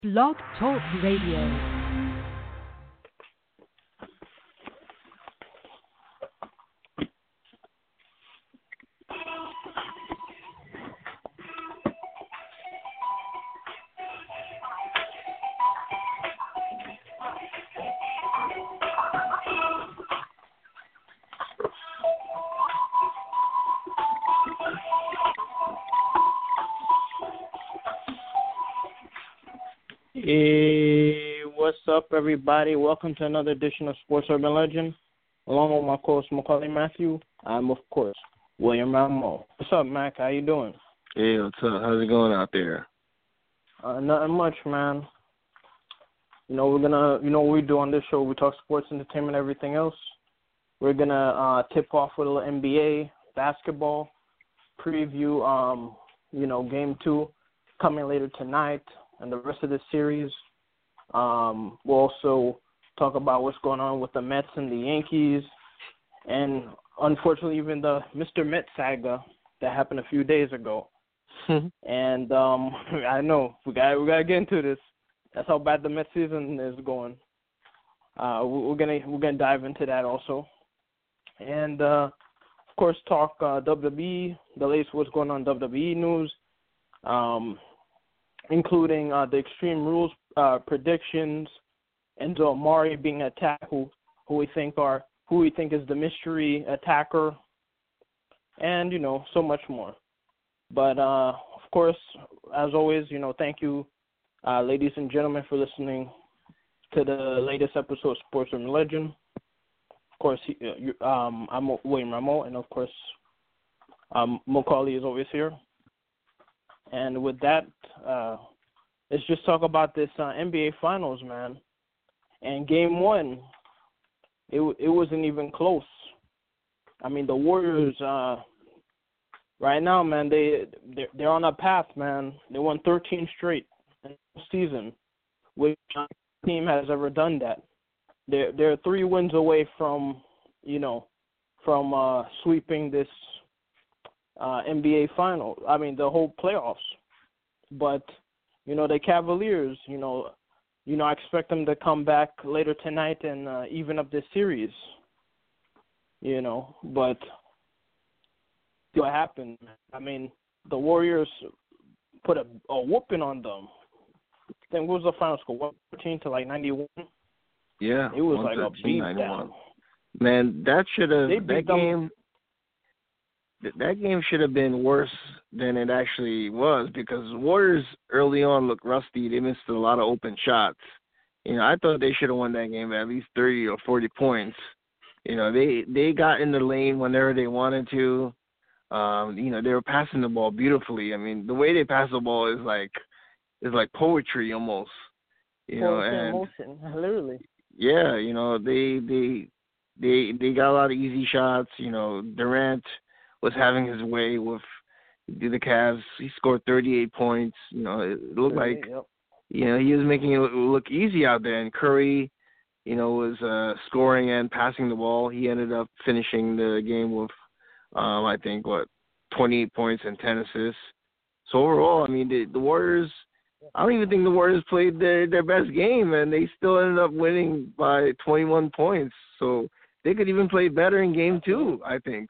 Blog Talk Radio. Hey, what's up, everybody? Welcome to another edition of Sports Urban Legend. Along with my co-host, Macaulay Matthew, I'm, of course, William Ramo. What's up, Mac? How you doing? Hey, what's up? How's it going out there? Nothing much, man. What we do on this show, we talk sports, entertainment, everything else. We're going to tip off with a little NBA, basketball, preview, Game 2 coming later tonight. And the rest of the series, we'll also talk about what's going on with the Mets and the Yankees, and unfortunately, even the Mr. Met saga that happened a few days ago. And I know we gotta get into this. That's how bad the Mets season is going. We're gonna dive into that also, and of course talk WWE, the latest what's going on WWE news. Including the Extreme Rules predictions, Enzo Amare being attacked, who we think is the mystery attacker, and so much more. But of course, as always, thank you, ladies and gentlemen, for listening to the latest episode of Sports Urban Legend. Of course, I'm William Ramo, and of course, Macaulay is always here. And with that, let's just talk about this NBA Finals, man. And Game 1, it wasn't even close. I mean, the Warriors, right now, man, they're on a path, man. They won 13 straight in the season, which no team has ever done that. They're 3 wins away from sweeping this NBA final. I mean, the whole playoffs. But, the Cavaliers, I expect them to come back later tonight and even up this series. But what happened? I mean, the Warriors put a whooping on them. Then what was the final score? 114 to 91? Yeah. It was like a beat 91. down. Man, that game should have been worse than it actually was, because the Warriors early on looked rusty. They missed a lot of open shots. I thought they should have won that game by at least 30 or 40 points. They got in the lane whenever they wanted to. They were passing the ball beautifully. I mean, the way they pass the ball is like poetry almost. Poetry in motion, literally. Yeah, they got a lot of easy shots. Durant was having his way with the Cavs. He scored 38 points. It looked like, he was making it look easy out there. And Curry, was scoring and passing the ball. He ended up finishing the game with, 28 points and 10 assists. So overall, I mean, the Warriors, I don't even think the Warriors played their best game, and they still ended up winning by 21 points. So they could even play better in Game 2, I think.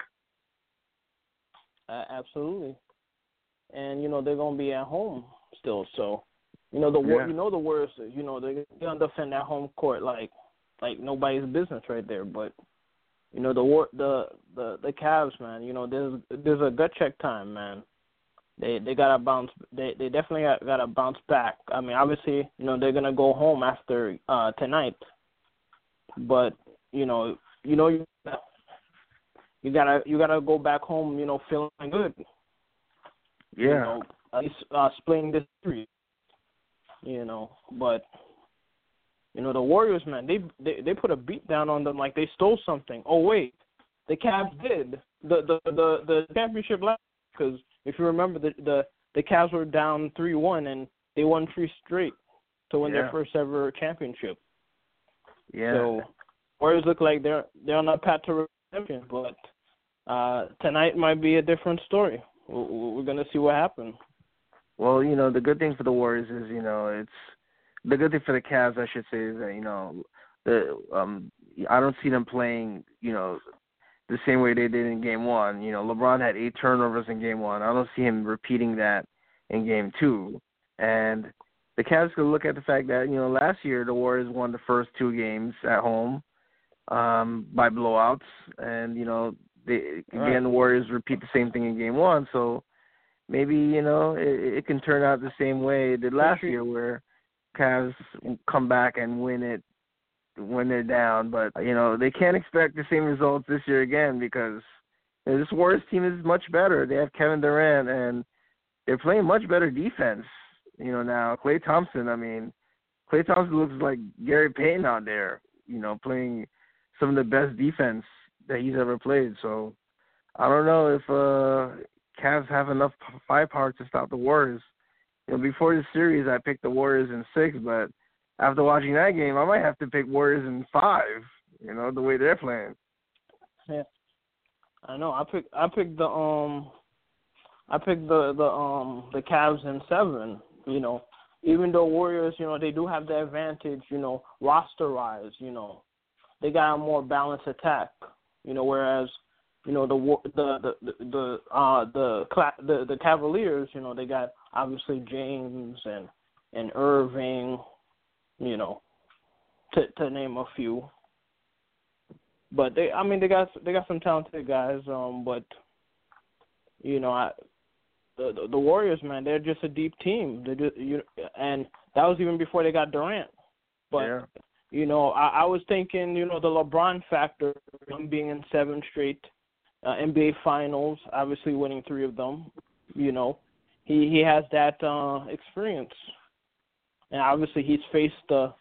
Absolutely, and they're gonna be at home still. So, the Warriors, they're gonna defend that home court like nobody's business right there. But the Cavs, man, there's a gut check time, man. They gotta bounce. They definitely gotta bounce back. I mean, obviously, they're gonna go home after tonight, but you gotta go back home, feeling good. Yeah. At least splitting this series. But the Warriors, man, they put a beat down on them like they stole something. Oh wait, the Cavs did the championship last, because if you remember, the Cavs were down 3-1 and they won 3 straight to win their first ever championship. Yeah. So Warriors look like they're on a path to champion, but tonight might be a different story. We're gonna see what happens. Well, the good thing for the Warriors is, the good thing for the Cavs, I should say, is that I don't see them playing the same way they did in Game 1. LeBron had 8 turnovers in Game 1. I don't see him repeating that in Game 2. And the Cavs could look at the fact that last year the Warriors won the first 2 games at home by blowouts, and the Warriors repeat the same thing in Game 1. So maybe it can turn out the same way it did last year, where Cavs come back and win it when they're down. But they can't expect the same results this year again, because this Warriors team is much better. They have Kevin Durant, and they're playing much better defense. Now Klay Thompson looks like Gary Payton out there, playing some of the best defense that he's ever played. So I don't know if Cavs have enough firepower to stop the Warriors. Before the series, I picked the Warriors in 6, but after watching that game, I might have to pick Warriors in 5. The way they're playing. Yeah, I know. I picked the Cavs in 7. Even though Warriors, they do have the advantage, roster-wise. They got a more balanced attack. Whereas the Cavaliers, they got obviously James and Irving, to name a few. But they got some talented guys. But the Warriors, man, they're just a deep team. And that was even before they got Durant. But yeah. I was thinking, the LeBron factor, him being in 7 straight NBA Finals, obviously winning 3 of them. He has that experience, and obviously he faced the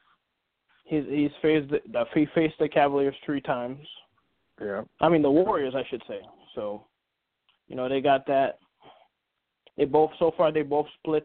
Cavaliers 3 times. Yeah. The Warriors, I should say. So, they got that. They both split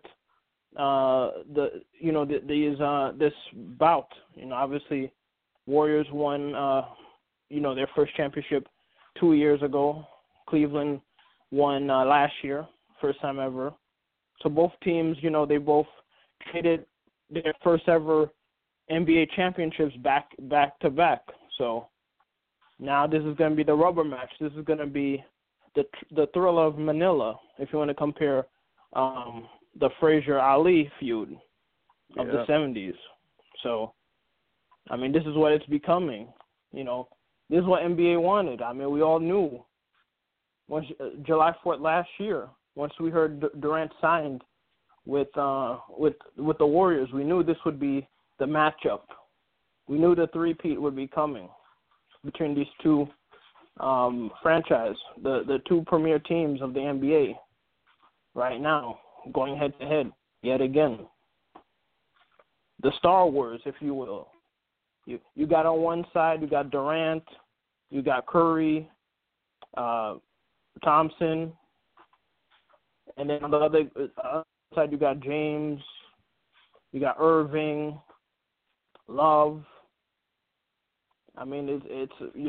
this bout. Obviously Warriors won their first championship 2 years ago. Cleveland won last year, first time ever. So both teams, they both traded their first ever NBA championships back to back. So now this is going to be the rubber match. This is going to be the Thriller of Manila, if you want to compare the Frazier-Ali feud of the 70s. So, this is what it's becoming. This is what NBA wanted. We all knew. Once July 4th last year, once we heard Durant signed with the Warriors, we knew this would be the matchup. We knew the three-peat would be coming between these two franchise, the 2 premier teams of the NBA right now, going head-to-head yet again. The Star Wars, if you will. You got on one side, you got Durant, you got Curry, Thompson, and then on the other side you got James, you got Irving, Love. It's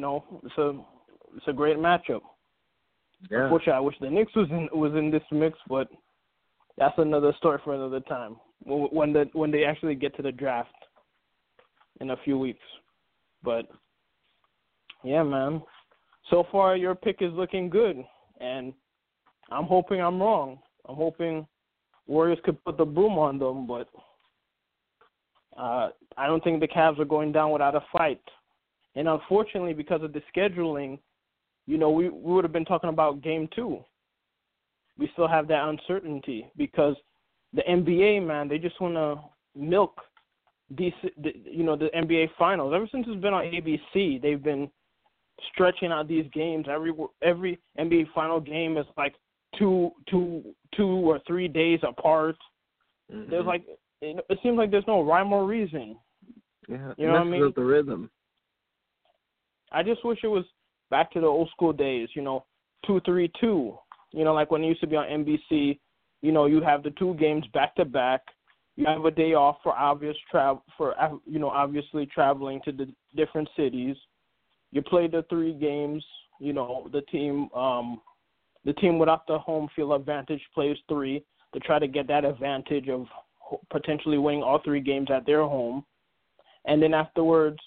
a great matchup. Yeah. Unfortunately, I wish the Knicks was in this mix, but that's another story for another time. When they actually get to the draft in a few weeks. But yeah, man. So far, your pick is looking good, and I'm hoping I'm wrong. I'm hoping Warriors could put the broom on them, but I don't think the Cavs are going down without a fight. And unfortunately, because of the scheduling, we would have been talking about Game 2. We still have that uncertainty because the NBA, man, they just want to milk the NBA Finals. Ever since it's been on ABC, they've been stretching out these games. Every NBA Final game is like two or 3 days apart. Mm-hmm. There's it seems like there's no rhyme or reason. Yeah, you know what I mean? With the rhythm. I just wish it was back to the old school days. 2-3-2. Like when it used to be on NBC. You have the 2 games back to back. You have a day off for obviously traveling to the different cities. You play the 3 games. The team without the home field advantage plays 3 to try to get that advantage of potentially winning all 3 games at their home, and then afterwards,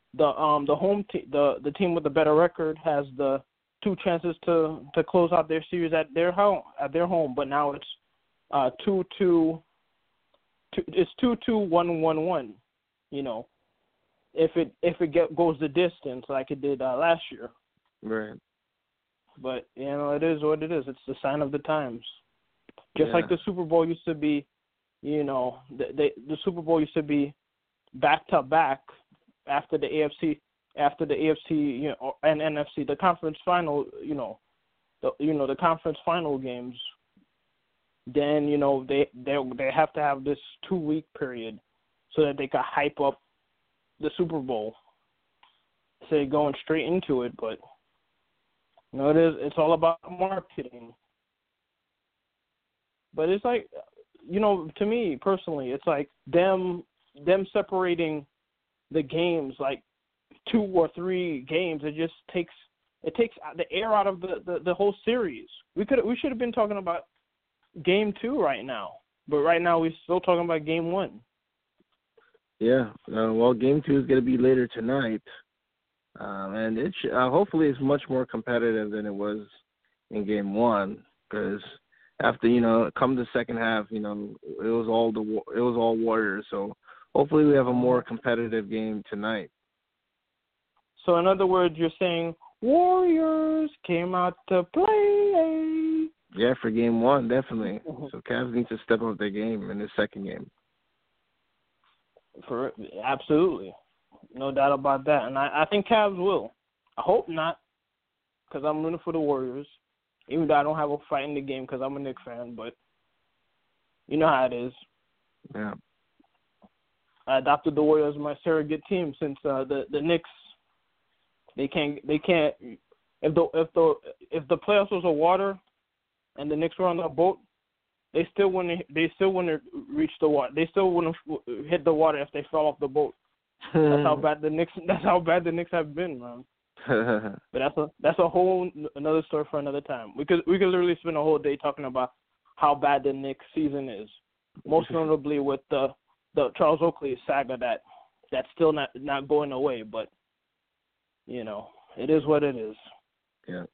the team with the better record has the 2 chances to close out their series at their home. But now it's 2-2. It's 2-2, 1-1-1. If it goes the distance like it did last year. Right. But it is what it is. It's the sign of the times. Just like the Super Bowl used to be, the Super Bowl used to be back to back after the AFC, and NFC, the conference final, the conference final games. Then they have to have this 2-week period so that they can hype up the Super Bowl. So they're going straight into it, but it's all about marketing. But it's like, to me personally, it's like them separating the games, like 2 or 3 games. It just takes the air out of the whole series. We should have been talking about game 2 right now, but right now we're still talking about game 1. Yeah. Well, game 2 is going to be later tonight, and it hopefully it's much more competitive than it was in game 1, because after come the second half, it was all Warriors. So hopefully we have a more competitive game tonight. So in other words, you're saying Warriors came out to play. Yeah, for game 1, definitely. So Cavs need to step up their game in the second game. Absolutely. No doubt about that. And I think Cavs will. I hope not, because I'm rooting for the Warriors, even though I don't have a fight in the game because I'm a Knicks fan, but you know how it is. Yeah. I adopted the Warriors as my surrogate team since the Knicks, they can't if the playoffs was a water and the Knicks were on the boat, they still wouldn't reach the water. They still wouldn't hit the water if they fell off the boat. That's how bad the Knicks have been, man. But that's a whole another story for another time. We could literally spend a whole day talking about how bad the Knicks season is. Most notably with the Charles Oakley saga that's still not going away, but it is what it is. Yeah.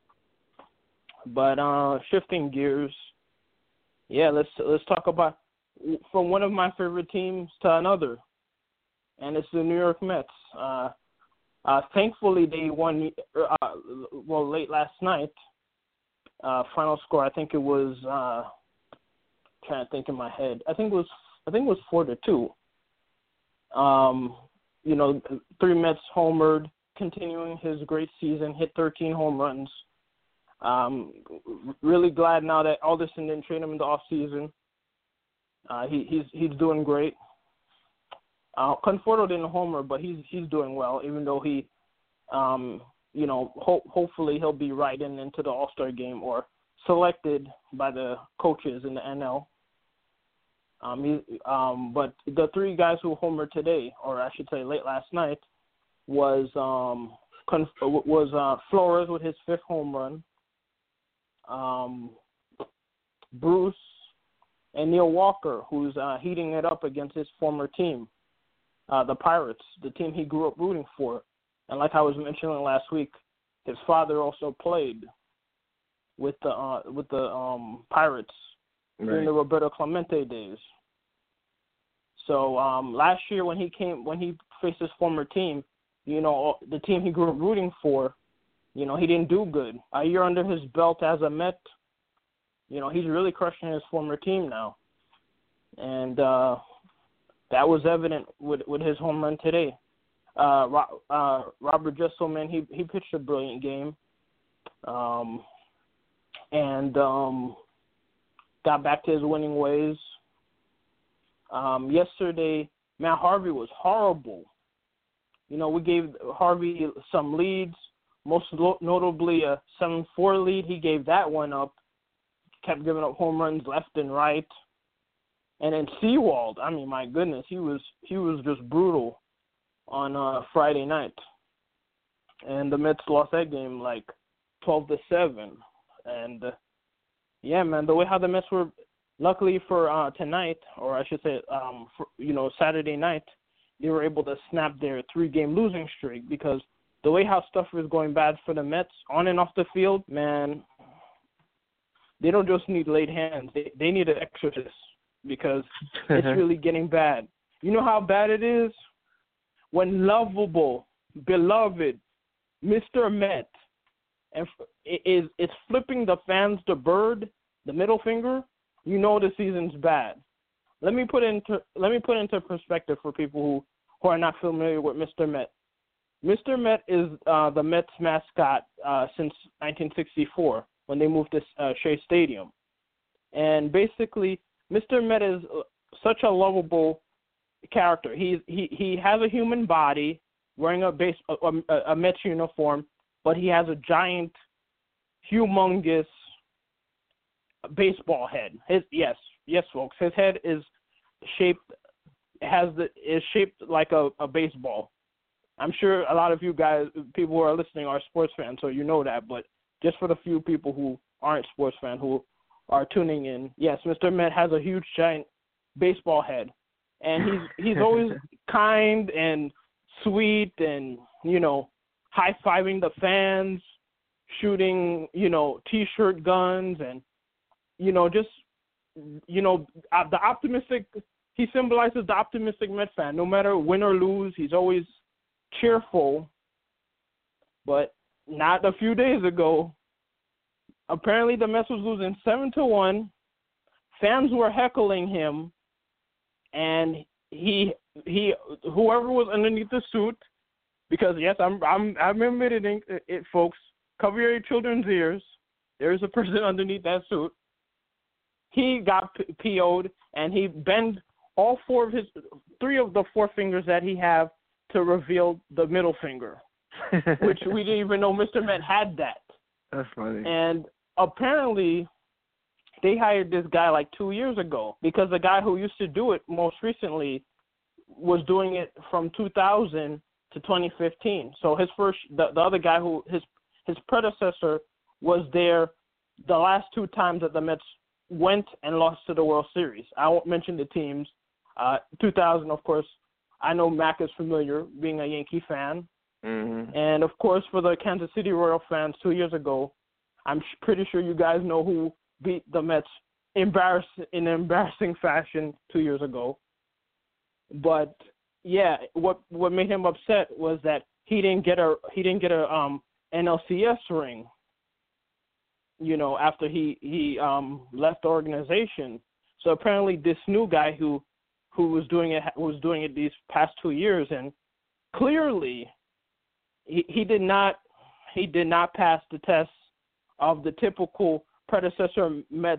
But shifting gears, let's talk about from one of my favorite teams to another, and it's the New York Mets. Thankfully, they won late last night. Final score, I think it was trying to think in my head. I think it was 4-2. 3 Mets homered, continuing his great season, hit 13 home runs. Really glad now that Alderson didn't trade him in the off season. He's doing great. Conforto didn't homer, but he's doing well, even though he, hopefully he'll be right into the All-Star game or selected by the coaches in the NL. But the 3 guys who homered today, or I should say late last night, was Flores with his 5th home run, Bruce, and Neil Walker, who's heating it up against his former team, the Pirates, the team he grew up rooting for. And like I was mentioning last week, his father also played with the Pirates during the Roberto Clemente days. So last year when he faced his former team, the team he grew up rooting for, he didn't do good. A year under his belt as a Met, he's really crushing his former team now. And that was evident with his home run today. Robert Jesselman, he pitched a brilliant game. And got back to his winning ways. Yesterday, Matt Harvey was horrible. We gave Harvey some leads, most notably a 7-4 lead. He gave that one up, kept giving up home runs left and right. And then Sewald, I mean, my goodness, he was just brutal on Friday night. And the Mets lost that game like 12-7. And yeah, man, the way how the Mets were luckily for tonight, or I should say, for, Saturday night, they were able to snap their 3-game losing streak because the way how stuff was going bad for the Mets on and off the field, man, they don't just need laid hands. They need an exorcist because it's really getting bad. You know how bad it is when lovable, beloved Mr. Met and it's flipping the fans the bird, the middle finger. You know the season's bad. Let me put into perspective for people who are not familiar with Mr. Met. Mr. Met is the Mets mascot since 1964 when they moved to Shea Stadium. And basically, Mr. Met is such a lovable character. He has a human body, wearing a Mets uniform, but he has a giant, humongous baseball head. Yes, folks. His head is shaped like a baseball. I'm sure a lot of you guys, people who are listening, are sports fans, so you know that. But just for the few people who aren't sports fans who are tuning in, yes, Mr. Met has a huge, giant baseball head, and he's always kind and sweet, and high-fiving the fans, shooting T-shirt guns, and the optimistic. He symbolizes the optimistic Met fan. No matter win or lose, he's always cheerful. But not a few days ago, apparently the Mets was losing 7-1. Fans were heckling him, and whoever was underneath the suit, because yes, I'm admitting it, folks. Cover your children's ears. There is a person underneath that suit. He got PO'd, and he bent all 3 of the 4 fingers that he have to reveal the middle finger, which we didn't even know Mr. Met had that. That's funny. And apparently, they hired this guy like 2 years ago because the guy who used to do it most recently was doing it from 2000 to 2015. So the other guy who his predecessor was there the last 2 times that the Mets went and lost to the World Series. I won't mention the teams. 2000, of course, I know Mac is familiar, being a Yankee fan. Mm-hmm. And, of course, for the Kansas City Royal fans 2 years ago, I'm pretty sure you guys know who beat the Mets in embarrassing fashion 2 years ago. But, yeah, what made him upset was that he didn't get a NLCS ring, after he left the organization. So apparently this new guy who was doing it these past 2 years, and clearly he did not pass the test of the typical predecessor Mets,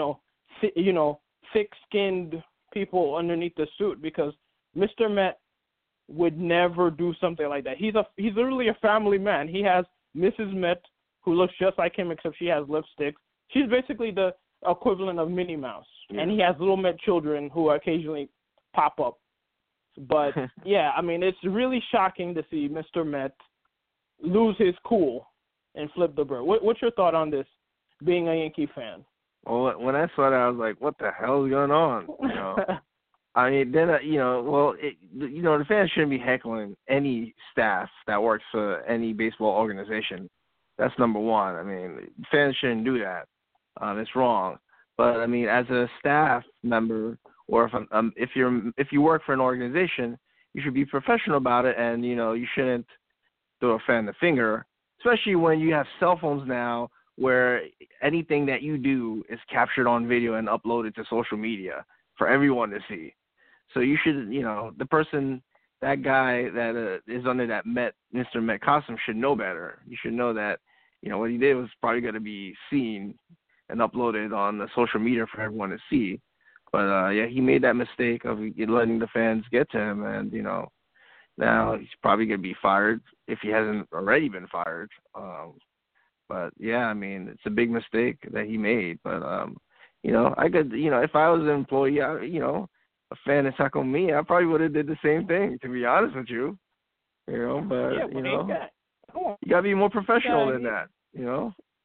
thick-skinned people underneath the suit, because Mr. Met would never do something like that. He's literally a family man. He has Mrs. Met, who looks just like him except she has lipstick. She's basically the equivalent of Minnie Mouse. Yeah. And he has little Met children who occasionally pop up. But, yeah, I mean, it's really shocking to see Mr. Met lose his cool and flip the bird. What's your thought on this, being a Yankee fan? Well, when I saw that, I was like, what the hell is going on? I mean, then, the fans shouldn't be heckling any staff that works for any baseball organization. That's number one. I mean, fans shouldn't do that. It's wrong. But I mean, as a staff member, or if you work for an organization, you should be professional about it, and you shouldn't throw a fan the finger, especially when you have cell phones now, where anything that you do is captured on video and uploaded to social media for everyone to see. So you should, that guy that is under that Mr. Met costume should know better. You should know that, what he did was probably going to be seen and uploaded on the social media for everyone to see. But, he made that mistake of letting the fans get to him. And, now he's probably going to be fired if he hasn't already been fired. But, yeah, I mean, it's a big mistake that he made. But, I could, if I was an employee, a fan is heckling me, I probably would have did the same thing, to be honest with you. But, yeah, you got to be more professional than that,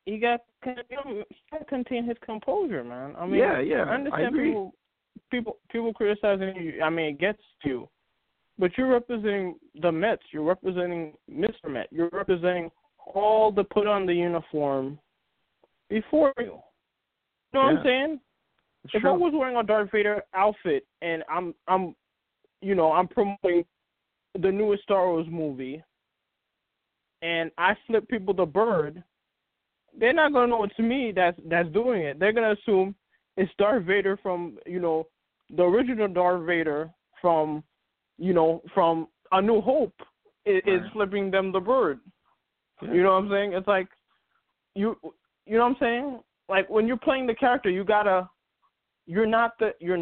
he got to contain his composure, man. I mean, yeah, I understand agree. people criticizing you. I mean, it gets you, but you're representing the Mets. You're representing Mr. Met. You're representing all the put on the uniform before you. You know what I'm saying? It's if true. I was wearing a Darth Vader outfit and I'm promoting the newest Star Wars movie, and I flip people the bird, they're not gonna know it's me that's doing it. They're gonna assume it's Darth Vader from the original Darth Vader from from A New Hope is flipping them the bird. Yeah. You know what I'm saying? It's like you know what I'm saying? Like when you're playing the character, you're not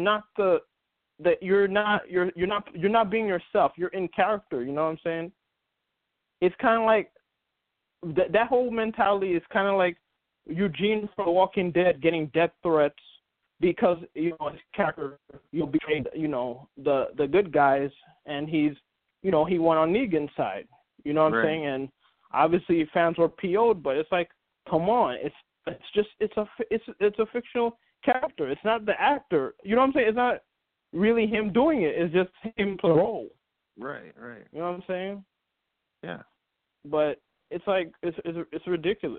being yourself. You're in character. You know what I'm saying? It's kind of like that whole mentality is kind of like Eugene from The Walking Dead getting death threats because his character betrayed the good guys, and he's he went on Negan's side. You know what I'm saying? And obviously fans were PO'd, but it's like, come on, it's a fictional character. It's not the actor. You know what I'm saying? It's not really him doing it. It's just him playing the role. Right. You know what I'm saying? Yeah. But it's like it's ridiculous.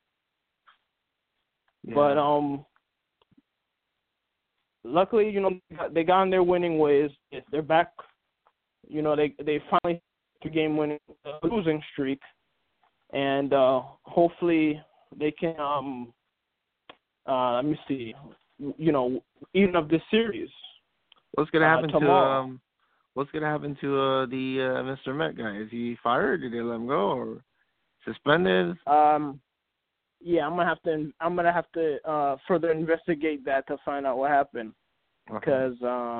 Yeah. But luckily, they got on their winning ways. They're back. They finally game winning losing streak, and hopefully they can let me see, even up this series. What's gonna happen tomorrow? What's gonna happen to the Mr. Met guy? Is he fired? Did they let him go or suspended? Yeah, I'm gonna have to further investigate that to find out what happened. Because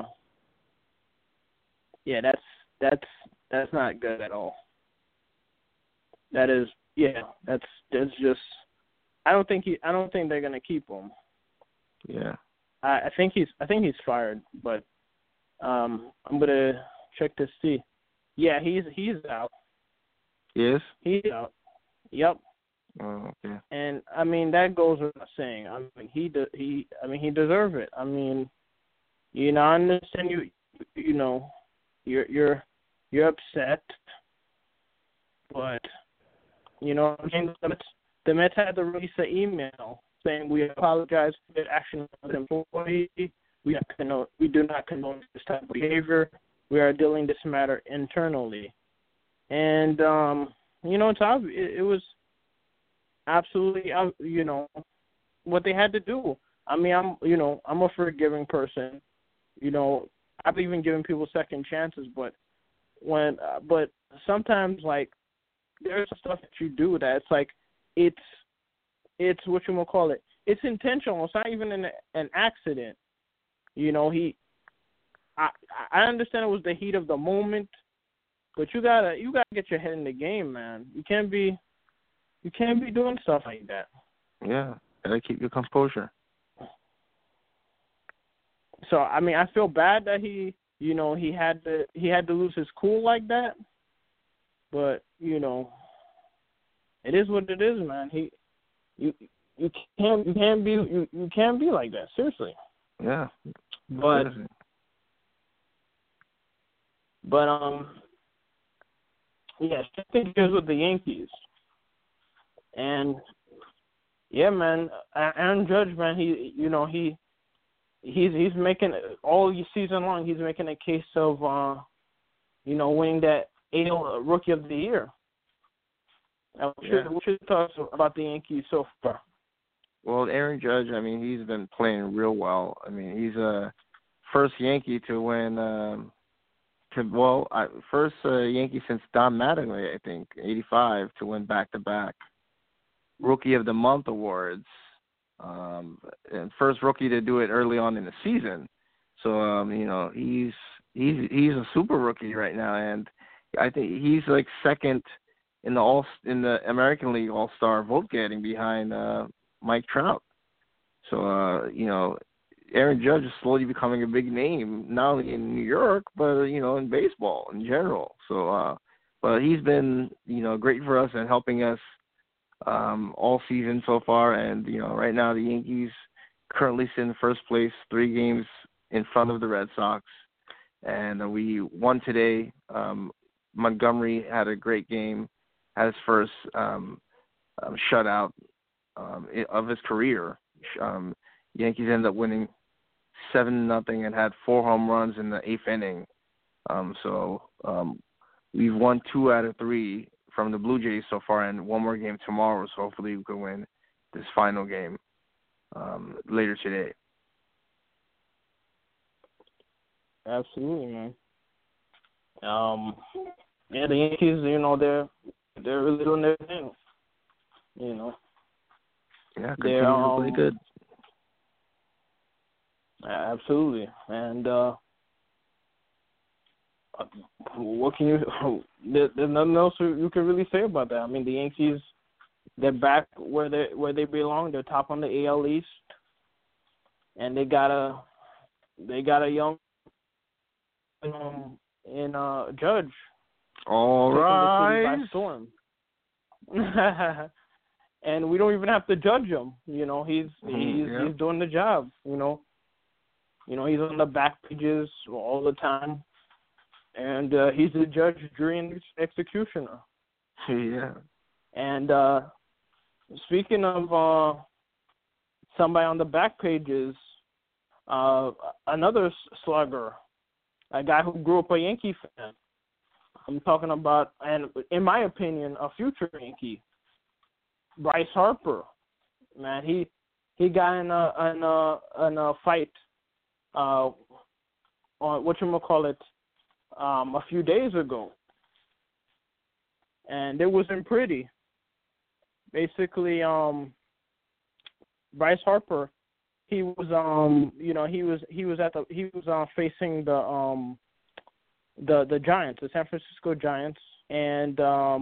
that's not good at all. That's just. I don't think they're gonna keep him. Yeah. I think he's fired, but I'm gonna check to see. Yeah, he's out. Yes. He's out. Yep. Oh, okay. And I mean that goes without saying. I mean he deserves it. I mean, I understand you're upset, but I mean, the Mets had to release an email saying we apologize for the action of the employee. We do not condone this type of behavior. We are dealing this matter internally. And it's obvious. It was absolutely what they had to do. I mean, I'm a forgiving person. I've even given people second chances, but sometimes like there's stuff that you do that it's like it's what you gonna call it. It's intentional. It's not even an accident. I understand it was the heat of the moment, but you gotta get your head in the game, man. You can't be doing stuff like that. Yeah, gotta keep your composure. So I mean, I feel bad that he had to lose his cool like that, but it is what it is, man. You can't be like that. Seriously. Yeah. But yeah, I think it goes with the Yankees. And yeah, man, Aaron Judge, man, he's making all season long. He's making a case of winning that AL Rookie of the Year. What should talk about the Yankees so far? Well, Aaron Judge, I mean, he's been playing real well. I mean, he's a first Yankee to win. First Yankee since Don Mattingly, I think, '85, to win back-to-back Rookie of the Month awards. And first rookie to do it early on in the season. So he's a super rookie right now, and I think he's like second in the American League All-Star vote getting behind Mike Trout. So Aaron Judge is slowly becoming a big name, not only in New York but in baseball in general. So but he's been great for us and helping us all season so far. And, right now the Yankees currently sit in first place, 3 games in front of the Red Sox. And we won today. Montgomery had a great game, had his first shutout of his career. Yankees ended up winning 7-0 and had 4 home runs in the 8th inning. So we've won 2 out of 3 from the Blue Jays so far, and 1 more game tomorrow. So hopefully we can win this final game later today. Absolutely, man. Yeah, the Yankees, they're really doing their thing. Yeah, continue to play good. Absolutely, and what can you? There's nothing else you can really say about that. I mean, the Yankees, they're back where they belong. They're top on the AL East, and they got a young in Judge. All right. By storm. And we don't even have to judge him. He's doing the job. He's on the back pages all the time, and he's the judge, jury, and executioner. Yeah. And speaking of somebody on the back pages, another slugger, a guy who grew up a Yankee fan. I'm talking about, and in my opinion, a future Yankee, Bryce Harper. Man, he got in a fight on whatchamacallit a few days ago, and it wasn't pretty. Basically, Bryce Harper, he was facing the Giants, the San Francisco Giants, and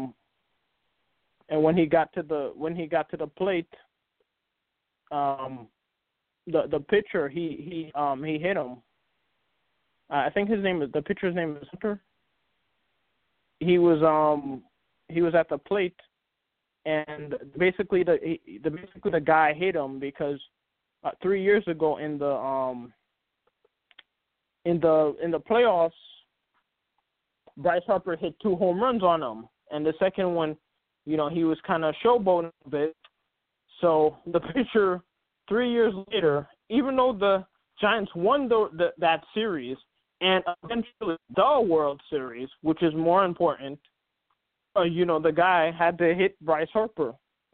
when he got to the plate, the pitcher he hit him. I think the pitcher's name is Hunter. He was at the plate, and basically the guy hit him because 3 years ago in the playoffs, Bryce Harper hit 2 home runs on him, and the second one, he was kind of showboating a bit. So the pitcher, 3 years later, even though the Giants won that series and eventually the World Series, which is more important, the guy had to hit Bryce Harper.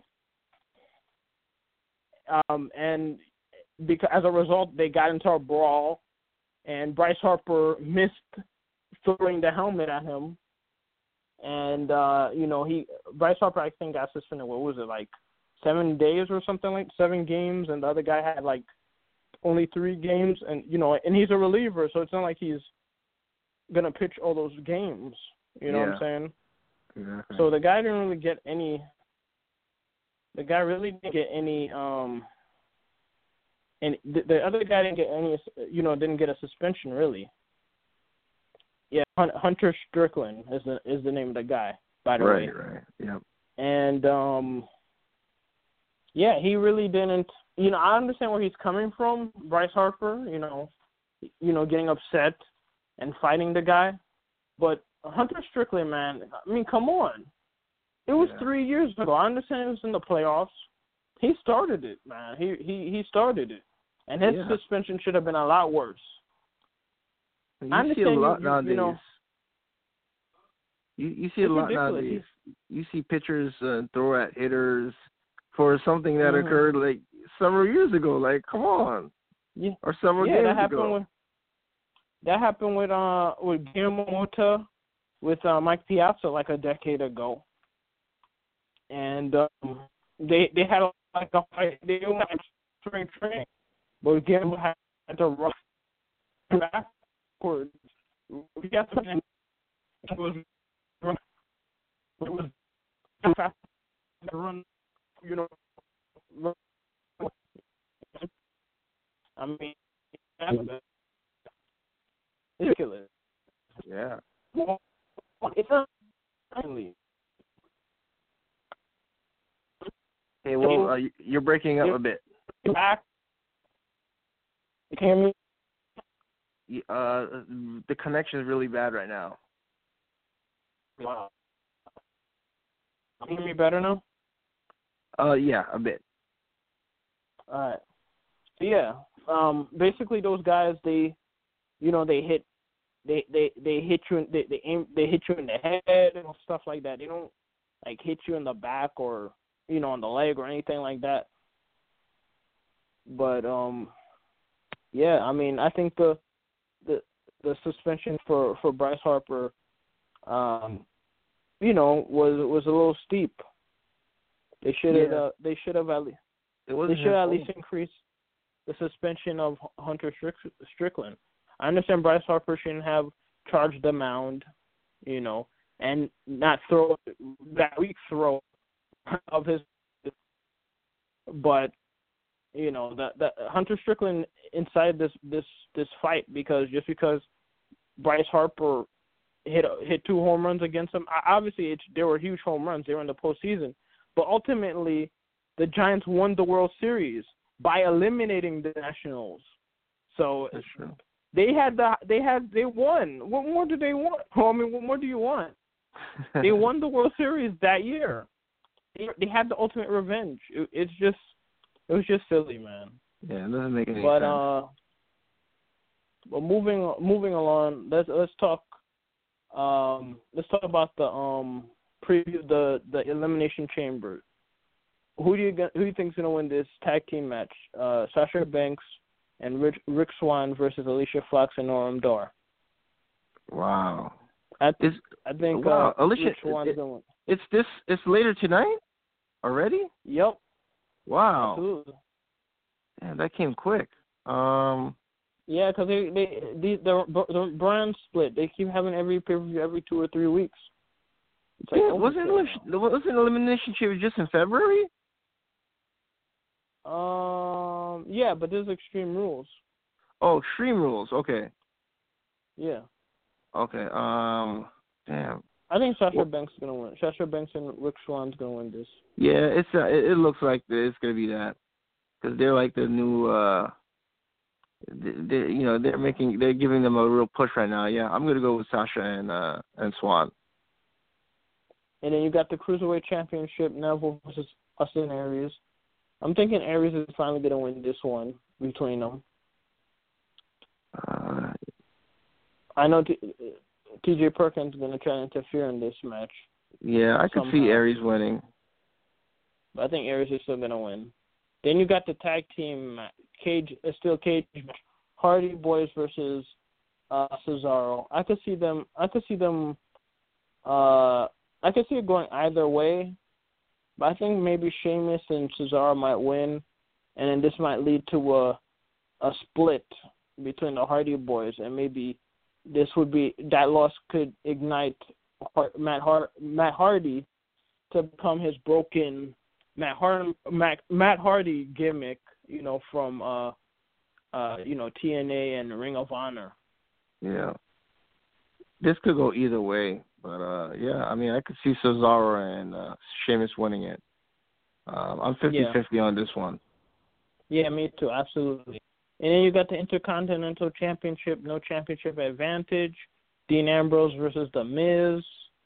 And because as a result, they got into a brawl, and Bryce Harper missed throwing the helmet at him. And, Bryce Harper, I think, got suspended, what was it, like 7 days or something, like 7 games, and the other guy had, like, only 3 games. And, and he's a reliever, so it's not like he's going to pitch all those games. You know what I'm saying? Exactly. So the guy didn't really get any – and the other guy didn't get any, didn't get a suspension, really. Yeah, Hunter Strickland is the name of the guy, by the way. Right, yep. And, he really didn't, I understand where he's coming from, Bryce Harper, getting upset and fighting the guy. But Hunter Strickland, man, I mean, come on. It was 3 years ago. I understand it was in the playoffs. He started it, man. He started it. And his suspension should have been a lot worse. You see a lot nowadays. You see a lot nowadays. You see pitchers throw at hitters for something that occurred like several years ago. Like, come on. Yeah. Or several games ago. That happened with Guillermo Mota, with Mike Piazza like a decade ago. And they had like a fight. They were like spring training, but Guillermo had to run backwards. Piazza was fast to run. I mean, that's ridiculous. Yeah. It's not friendly. Hey, well, you're breaking up a bit. Back. You can hear me? The connection is really bad right now. Wow. Can you hear me better now? Yeah, a bit. All right. So yeah, basically those guys, they hit you, they hit you in the head and stuff like that. They don't like hit you in the back or on the leg or anything like that. But yeah, I mean, I think the suspension for Bryce Harper, was a little steep. They should have at least increased the suspension of Hunter Strickland. I understand Bryce Harper shouldn't have charged the mound, and not throw that weak throw of his, but the Hunter Strickland inside this fight because Bryce Harper hit 2 home runs against him. Obviously, they were huge home runs. They were in the postseason, but ultimately, the Giants won the World Series by eliminating the Nationals. So that's true. They won. What more do they want? I mean, what more do you want? They won the World Series that year. They had the ultimate revenge. It was just silly, man. Yeah, it doesn't make any sense. But moving along, let's talk about the preview the Elimination Chamber. Who do you think is gonna win this tag team match? Sasha Banks and Rick Swann versus Alicia Fox and Noam Dar. Wow. I think Alicia, Rick Swann is gonna win. It's later tonight already? Yep. Wow. Absolutely. Yeah, that came quick. Yeah, because the brand split. They keep having every pay-per-view every 2 or 3 weeks. It's like, wasn't Elimination Chamber just in February? Yeah, but there's Extreme Rules. Oh, Extreme Rules. Okay. Yeah. Okay. Damn. I think Sasha Banks is gonna win. Sasha Banks and Rick Swann's gonna win this. Yeah, it looks like it's gonna be that because they're like the new. They're giving them a real push right now. Yeah, I'm gonna go with Sasha and Swann. And then you got the Cruiserweight Championship, Neville versus Austin Aries. I'm thinking Aries is finally gonna win this one between them. I know T.J. Perkins is gonna try to interfere in this match. Yeah, I could see Aries winning. But I think Aries is still gonna win. Then you got the tag team steel cage match. Hardy Boys versus Cesaro. I could see it going either way, but I think maybe Sheamus and Cesaro might win, and then this might lead to a split between the Hardy Boys, and maybe that loss could ignite Matt Hardy to become his broken Matt Hardy gimmick, from TNA and Ring of Honor. Yeah. This could go either way, but yeah, I mean, I could see Cesaro and Sheamus winning it. I'm 50-50 on this one. Yeah, me too, absolutely. And then you got the Intercontinental Championship, no championship advantage. Dean Ambrose versus The Miz.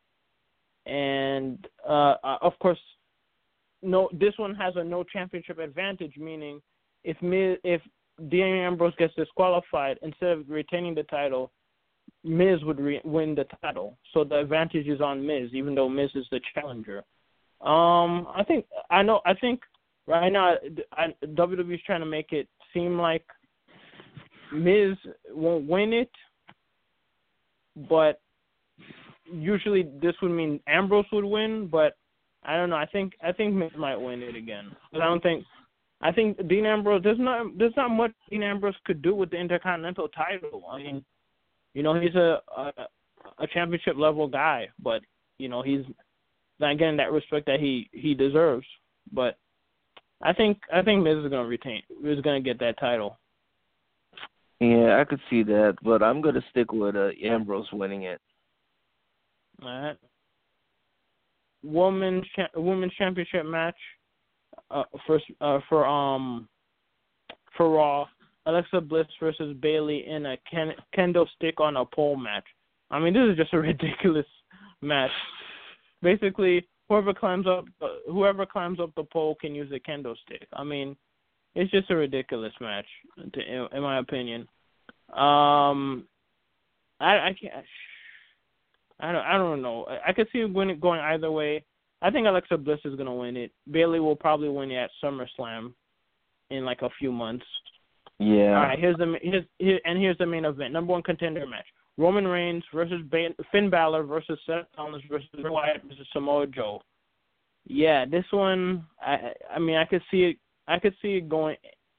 And, of course, this one has a no championship advantage, meaning if Dean Ambrose gets disqualified, instead of retaining the title, Miz would win the title. So the advantage is on Miz, even though Miz is the challenger. I think right now WWE is trying to make it seem like Miz won't win it, but usually this would mean Ambrose would win, but I don't know. I think Miz might win it again. But I think Dean Ambrose, there's not much Dean Ambrose could do with the Intercontinental title. I mean, he's a championship level guy, but he's not getting that respect that he deserves. But I think Miz is going to retain. Miz is going to get that title. Yeah, I could see that, but I'm going to stick with Ambrose winning it. All right. Women's championship match. for Raw, Alexa Bliss versus Bayley in a kendo stick on a pole match. I mean, this is just a ridiculous match. Basically, whoever climbs up the pole can use a kendo stick. I mean, it's just a ridiculous match, in my opinion. I can't. I don't know. I could see it going either way. I think Alexa Bliss is gonna win it. Bayley will probably win it at SummerSlam in like a few months. Yeah. All right. Here's the main event. Number one contender match: Roman Reigns versus Finn Balor versus Seth Rollins versus Bray Wyatt versus Samoa Joe. Yeah, this one. I mean, I could see it going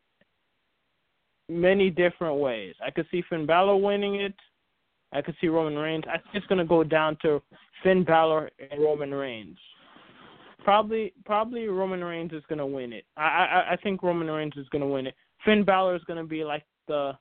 many different ways. I could see Finn Balor winning it. I could see Roman Reigns. I think it's gonna go down to Finn Balor and Roman Reigns. Probably Roman Reigns is gonna win it. I think Roman Reigns is gonna win it. Finn Balor is gonna be like the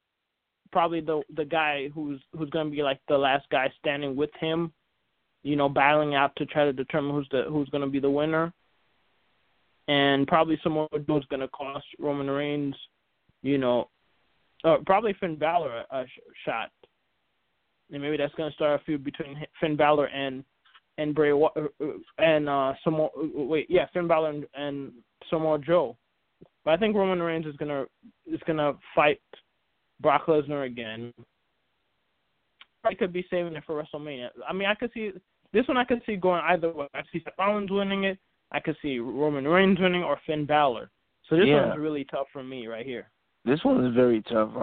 guy who's gonna be like the last guy standing with him, battling out to try to determine who's gonna be the winner. And probably Samoa Joe's gonna cost Roman Reigns, probably Finn Balor a shot. And maybe that's gonna start a feud between Finn Balor and Bray and Finn Balor and Samoa Joe. But I think Roman Reigns is gonna fight Brock Lesnar again. I could be saving it for WrestleMania. I mean, I could see this one. I could see going either way. I see Seth Rollins winning it. I could see Roman Reigns winning or Finn Balor. So this one's really tough for me right here. This one is very tough.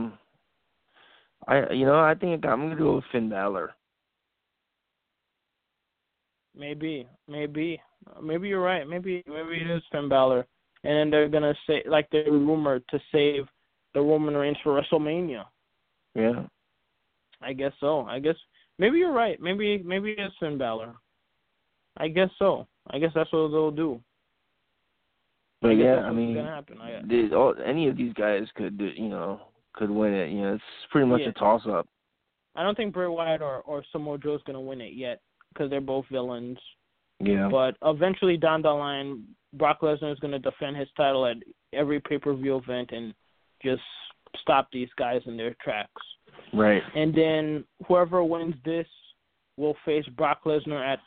I think I'm gonna go with Finn Balor. Maybe you're right. Maybe it is Finn Balor, and then they're gonna say, like they're rumored to save the Roman Reigns for WrestleMania. Yeah. I guess so. I guess maybe you're right. Maybe it's Finn Balor. I guess so. I guess that's what they'll do. But yeah, I mean, any of these guys could win it. It's pretty much a toss-up. I don't think Bray Wyatt or Samoa Joe is gonna win it yet because they're both villains. Yeah. But eventually down the line, Brock Lesnar is gonna defend his title at every pay-per-view event and just stop these guys in their tracks. Right. And then whoever wins this will face Brock Lesnar at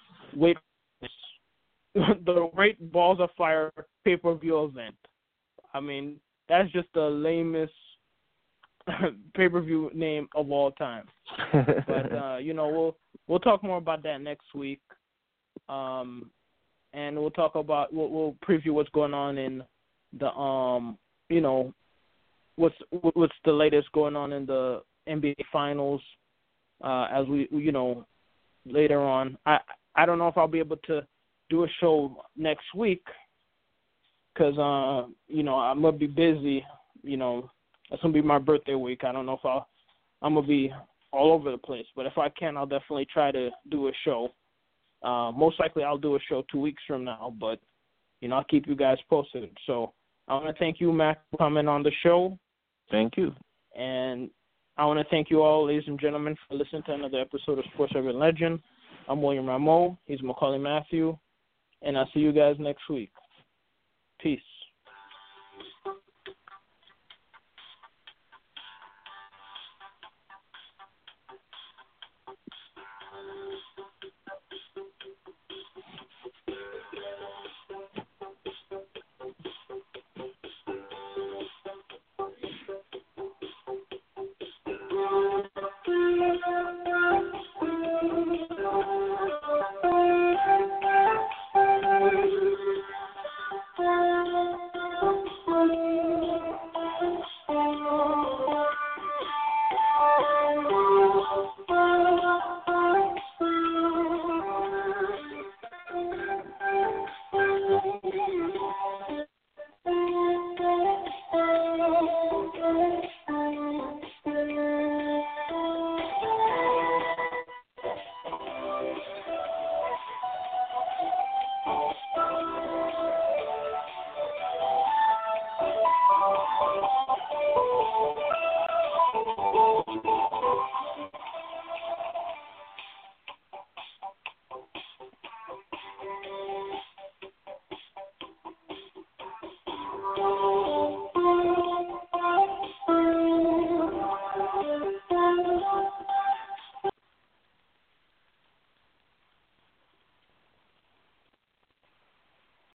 the Great Balls of Fire pay-per-view event. I mean, that's just the lamest pay-per-view name of all time. But we'll talk more about that next week. And we'll talk about we'll preview what's going on in the what's the latest going on in the NBA Finals as we later on. I don't know if I'll be able to do a show next week because I'm gonna be busy. That's gonna be my birthday week. I don't know if I'm gonna be all over the place, but if I can, I'll definitely try to do a show. Most likely, I'll do a show 2 weeks from now, but I'll keep you guys posted. So I want to thank you, Mac, for coming on the show. Thank you. And I want to thank you all, ladies and gentlemen, for listening to another episode of Sports Urban Legend. I'm William Rameau. He's Macaulay Matthew. And I'll see you guys next week. Peace.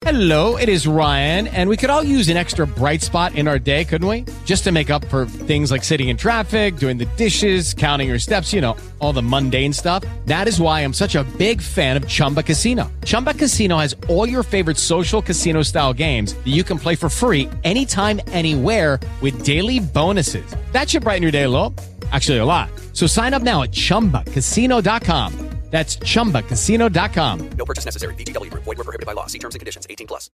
Hello, it is Ryan, and we could all use an extra bright spot in our day, couldn't we? Just to make up for things like sitting in traffic, doing the dishes, counting your steps, you know, all the mundane stuff. That is why I'm such a big fan of Chumba Casino. Chumba Casino has all your favorite social casino-style games that you can play for free anytime, anywhere with daily bonuses. That should brighten your day a little. Actually, a lot. So sign up now at ChumbaCasino.com. That's ChumbaCasino.com. No purchase necessary. VGW Group. Void where prohibited by law. See terms and conditions. 18+.